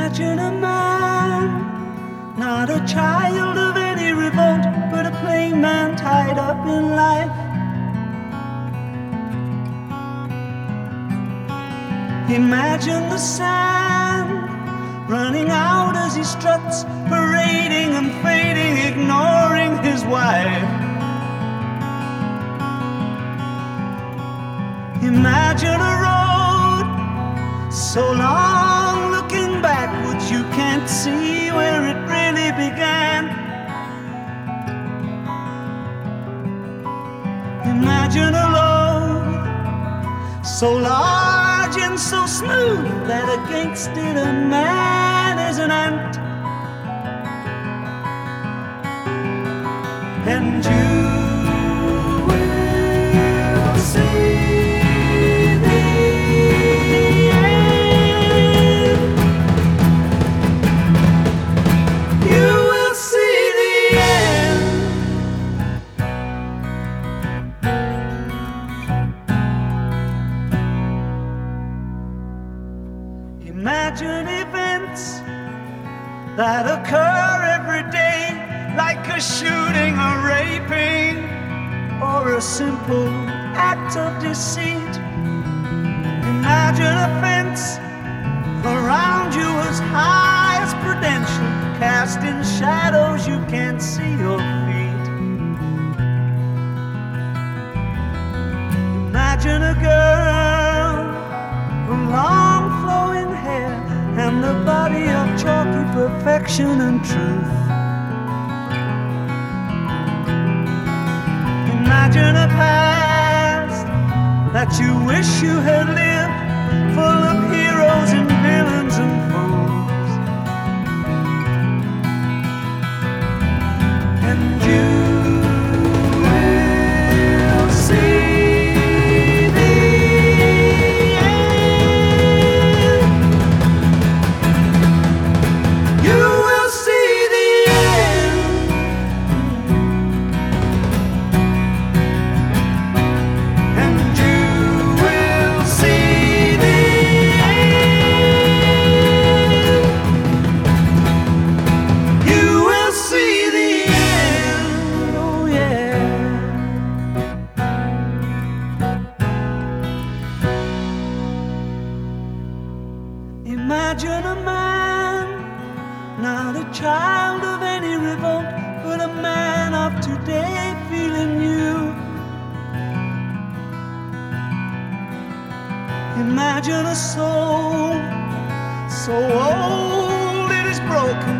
Imagine a man, not a child of any revolt, but a plain man tied up in life. Imagine the sand running out as he struts, parading and fading, ignoring his wife. Imagine a road so long looking backwards you can't see where it really began. Imagine a road so large and so smooth that against it a man is an ant. And you will see Imagine events that occur every day, like a shooting, a raping, or a simple act of deceit. Imagine a fence around you as high as Prudential, cast in shadows you can't see your feet. Imagine a girl with long flowing hair and the body of chalky perfection and truth. Imagine a past that you wish you had lived, full of heroes and villains and fools. And you will see Imagine a man, not a child of any revolt, but a man of today feeling new. Imagine a soul so old it is broken,